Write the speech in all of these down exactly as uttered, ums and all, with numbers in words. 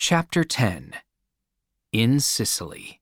Chapter ten. In Sicily.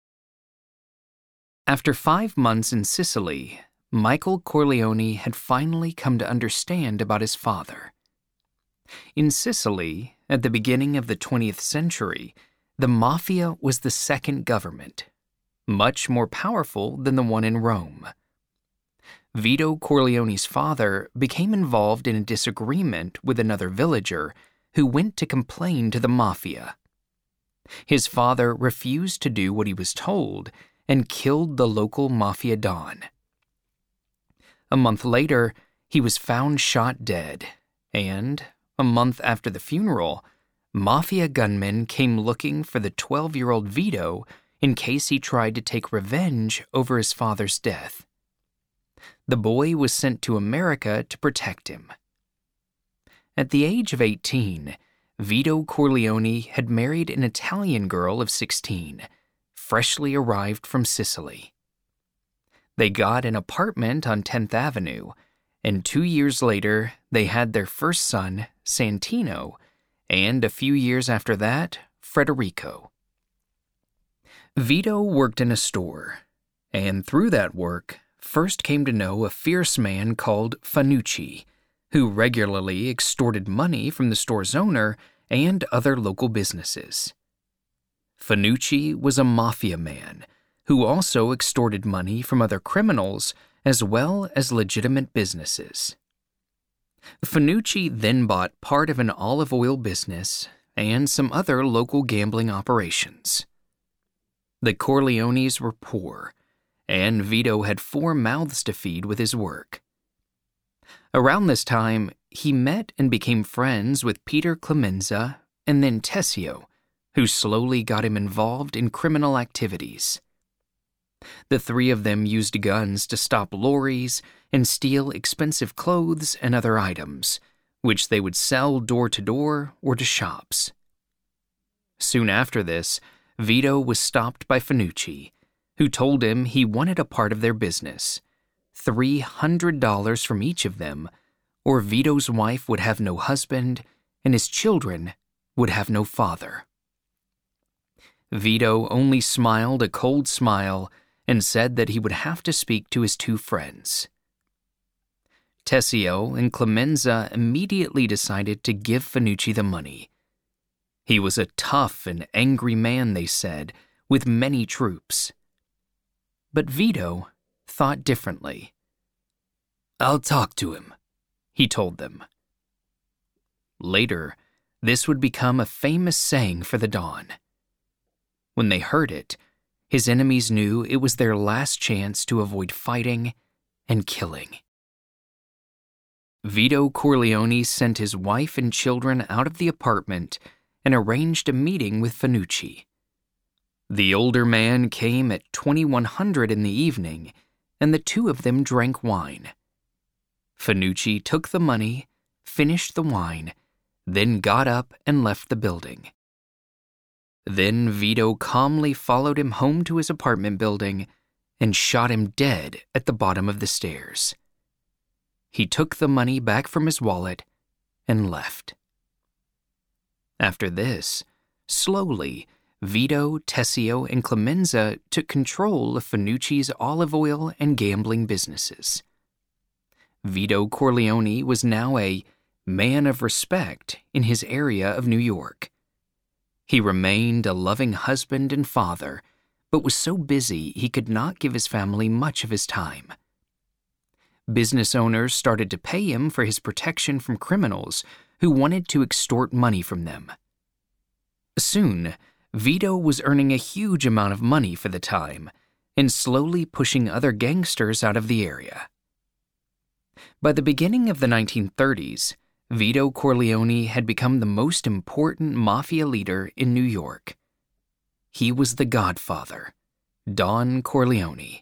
After five months in Sicily, Michael Corleone had finally come to understand about his father. In Sicily, at the beginning of the twentieth century, the mafia was the second government, much more powerful than the one in Rome. Vito Corleone's father became involved in a disagreement with another villager who went to complain to the mafia. His father refused to do what he was told and killed the local mafia don. A month later, he was found shot dead, and, a month after the funeral, mafia gunmen came looking for the twelve-year-old Vito in case he tried to take revenge over his father's death. The boy was sent to America to protect him. At the age of eighteen, Vito Corleone had married an Italian girl of sixteen, freshly arrived from Sicily. They got an apartment on tenth Avenue, and two years later, they had their first son, Santino, and a few years after that, Federico. Vito worked in a store, and through that work, first came to know a fierce man called Fanucci, who regularly extorted money from the store's owner and other local businesses. Fanucci was a mafia man who also extorted money from other criminals as well as legitimate businesses. Fanucci then bought part of an olive oil business and some other local gambling operations. The Corleones were poor, and Vito had four mouths to feed with his work. Around this time, he met and became friends with Peter Clemenza and then Tessio, who slowly got him involved in criminal activities. The three of them used guns to stop lorries and steal expensive clothes and other items, which they would sell door to door or to shops. Soon after this, Vito was stopped by Fanucci, who told him he wanted a part of their business, three hundred dollars from each of them, or Vito's wife would have no husband and his children would have no father. Vito only smiled a cold smile and said that he would have to speak to his two friends. Tessio and Clemenza immediately decided to give Fanucci the money. He was a tough and angry man, they said, with many troops. But Vito thought differently. "I'll talk to him," he told them. Later, this would become a famous saying for the Don. When they heard it, his enemies knew it was their last chance to avoid fighting and killing. Vito Corleone sent his wife and children out of the apartment and arranged a meeting with Fanucci. The older man came at twenty-one hundred in the evening, and the two of them drank wine. Fanucci took the money, finished the wine, then got up and left the building. Then Vito calmly followed him home to his apartment building and shot him dead at the bottom of the stairs. He took the money back from his wallet and left. After this, slowly, Vito, Tessio, and Clemenza took control of Fanucci's olive oil and gambling businesses. Vito Corleone was now a man of respect in his area of New York. He remained a loving husband and father, but was so busy he could not give his family much of his time. Business owners started to pay him for his protection from criminals who wanted to extort money from them. Soon, Vito was earning a huge amount of money for the time and slowly pushing other gangsters out of the area. By the beginning of the nineteen thirties, Vito Corleone had become the most important mafia leader in New York. He was the Godfather, Don Corleone.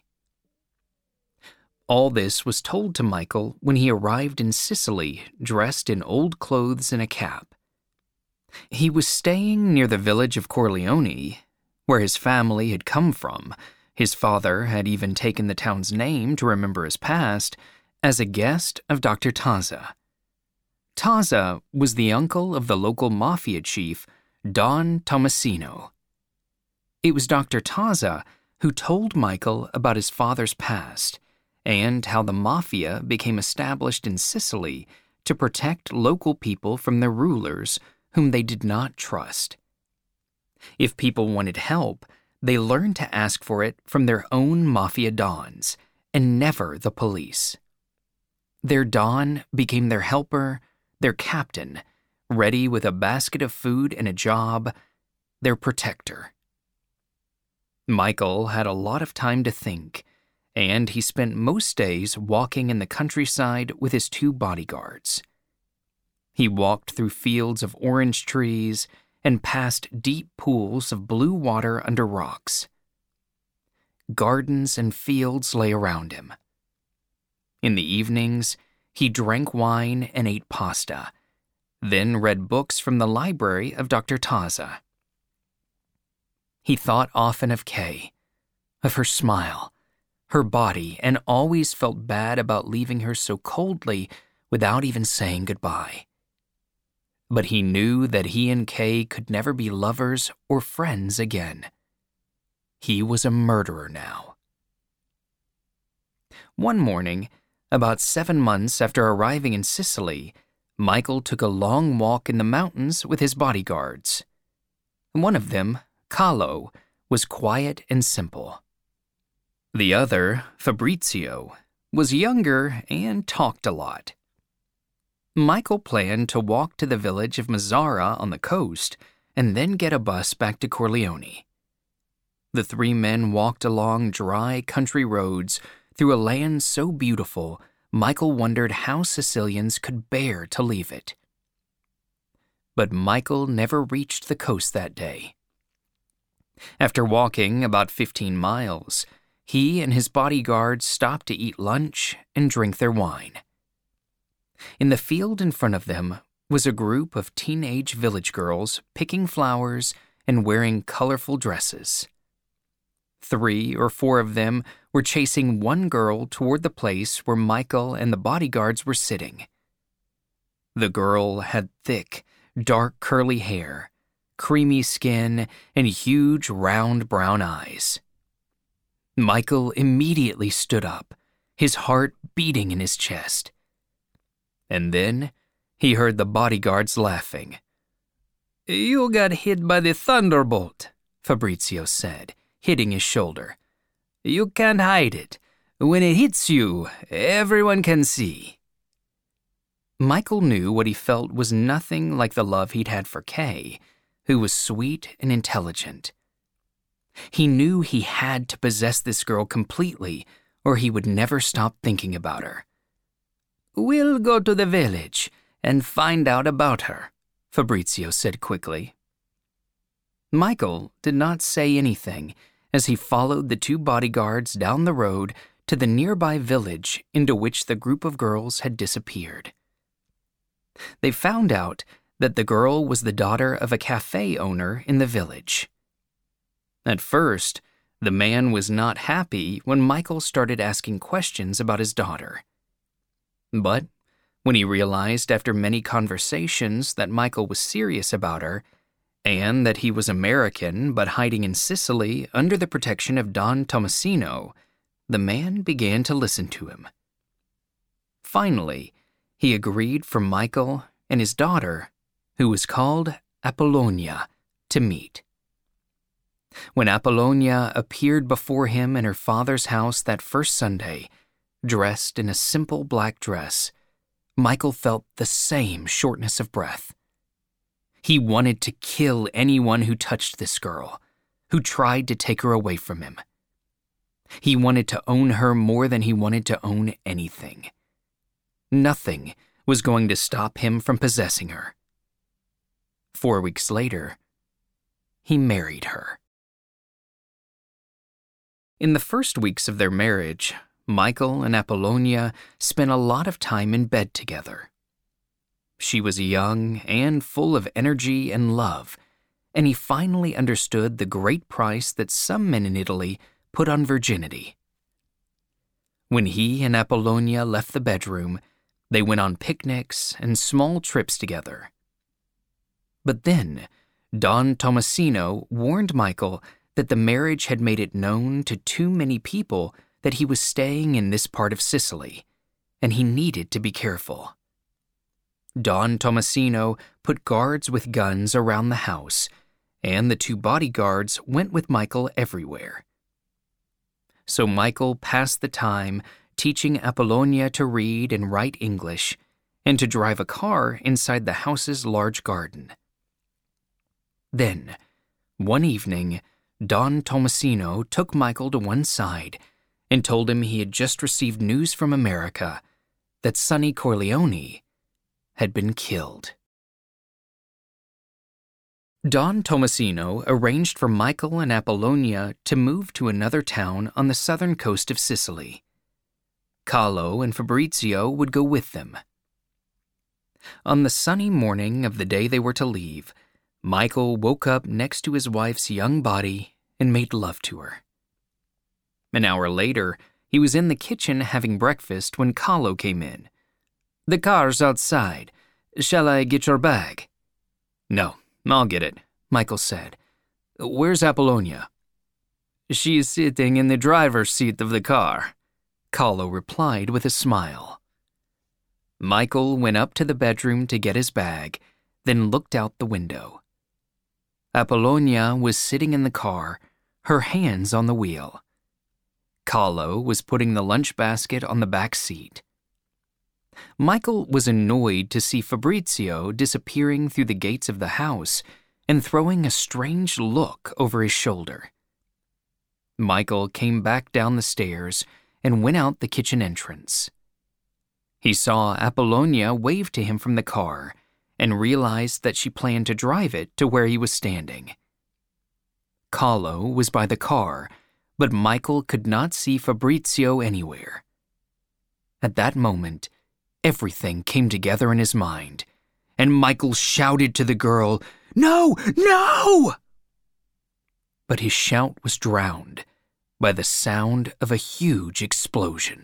All this was told to Michael when he arrived in Sicily dressed in old clothes and a cap. He was staying near the village of Corleone, where his family had come from. His father had even taken the town's name to remember his past, as a guest of Doctor Taza. Taza was the uncle of the local mafia chief, Don Tomasino. It was Doctor Taza who told Michael about his father's past and how the mafia became established in Sicily to protect local people from their rulers whom they did not trust. If people wanted help, they learned to ask for it from their own mafia dons, and never the police. Their don became their helper, their captain, ready with a basket of food and a job, their protector. Michael had a lot of time to think, and he spent most days walking in the countryside with his two bodyguards. He walked through fields of orange trees and past deep pools of blue water under rocks. Gardens and fields lay around him. In the evenings, he drank wine and ate pasta, then read books from the library of Doctor Taza. He thought often of Kay, of her smile, her body, and always felt bad about leaving her so coldly without even saying goodbye. But he knew that he and Kay could never be lovers or friends again. He was a murderer now. One morning, about seven months after arriving in Sicily, Michael took a long walk in the mountains with his bodyguards. One of them, Carlo, was quiet and simple. The other, Fabrizio, was younger and talked a lot. Michael planned to walk to the village of Mazzara on the coast and then get a bus back to Corleone. The three men walked along dry country roads through a land so beautiful, Michael wondered how Sicilians could bear to leave it. But Michael never reached the coast that day. After walking about fifteen miles, he and his bodyguards stopped to eat lunch and drink their wine. In the field in front of them was a group of teenage village girls picking flowers and wearing colorful dresses. Three or four of them were chasing one girl toward the place where Michael and the bodyguards were sitting. The girl had thick, dark curly hair, creamy skin, and huge round brown eyes. Michael immediately stood up, his heart beating in his chest. And then he heard the bodyguards laughing. "You got hit by the thunderbolt," Fabrizio said, hitting his shoulder. "You can't hide it. When it hits you, everyone can see." Michael knew what he felt was nothing like the love he'd had for Kay, who was sweet and intelligent. He knew he had to possess this girl completely, or he would never stop thinking about her. "We'll go to the village and find out about her," Fabrizio said quickly. Michael did not say anything as he followed the two bodyguards down the road to the nearby village into which the group of girls had disappeared. They found out that the girl was the daughter of a cafe owner in the village. At first, the man was not happy when Michael started asking questions about his daughter. But when he realized after many conversations that Michael was serious about her, and that he was American but hiding in Sicily under the protection of Don Tomasino, the man began to listen to him. Finally, he agreed for Michael and his daughter, who was called Apollonia, to meet. When Apollonia appeared before him in her father's house that first Sunday, dressed in a simple black dress, Michael felt the same shortness of breath. He wanted to kill anyone who touched this girl, who tried to take her away from him. He wanted to own her more than he wanted to own anything. Nothing was going to stop him from possessing her. Four weeks later, he married her. In the first weeks of their marriage, Michael and Apollonia spent a lot of time in bed together. She was young and full of energy and love, and he finally understood the great price that some men in Italy put on virginity. When he and Apollonia left the bedroom, they went on picnics and small trips together. But then, Don Tomasino warned Michael that the marriage had made it known to too many people that he was staying in this part of Sicily, and he needed to be careful. Don Tomasino put guards with guns around the house, and the two bodyguards went with Michael everywhere. So Michael passed the time teaching Apollonia to read and write English and to drive a car inside the house's large garden. Then, one evening, Don Tomasino took Michael to one side and told him he had just received news from America that Sonny Corleone had been killed. Don Tomasino arranged for Michael and Apollonia to move to another town on the southern coast of Sicily. Carlo and Fabrizio would go with them. On the sunny morning of the day they were to leave, Michael woke up next to his wife's young body and made love to her. An hour later, he was in the kitchen having breakfast when Carlo came in. "The car's outside. Shall I get your bag?" "No, I'll get it," Michael said. "Where's Apollonia?" "She's sitting in the driver's seat of the car," Carlo replied with a smile. Michael went up to the bedroom to get his bag, then looked out the window. Apollonia was sitting in the car, her hands on the wheel. Carlo was putting the lunch basket on the back seat. Michael was annoyed to see Fabrizio disappearing through the gates of the house and throwing a strange look over his shoulder. Michael came back down the stairs and went out the kitchen entrance. He saw Apollonia wave to him from the car and realized that she planned to drive it to where he was standing. Carlo was by the car, but Michael could not see Fabrizio anywhere. At that moment, everything came together in his mind, and Michael shouted to the girl, "No, no!" But his shout was drowned by the sound of a huge explosion.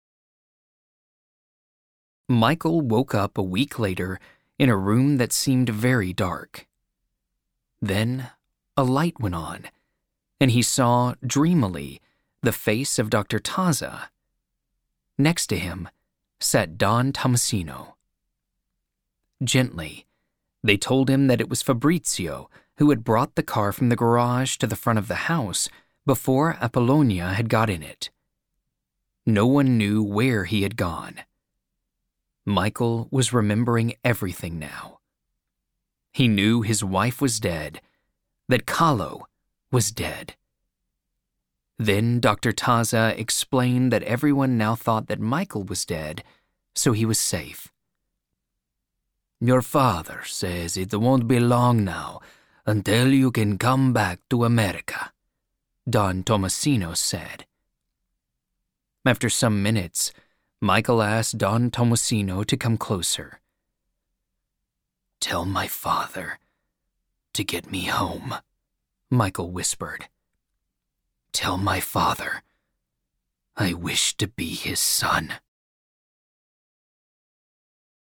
Michael woke up a week later in a room that seemed very dark. Then a light went on, and he saw, dreamily, the face of Doctor Taza. Next to him sat Don Tomasino. Gently, they told him that it was Fabrizio who had brought the car from the garage to the front of the house before Apollonia had got in it. No one knew where he had gone. Michael was remembering everything now. He knew his wife was dead, that Carlo was dead. Then Doctor Taza explained that everyone now thought that Michael was dead, so he was safe. "Your father says it won't be long now until you can come back to America," Don Tomasino said. After some minutes, Michael asked Don Tomasino to come closer. "Tell my father to get me home," Michael whispered. "Tell my father I wish to be his son."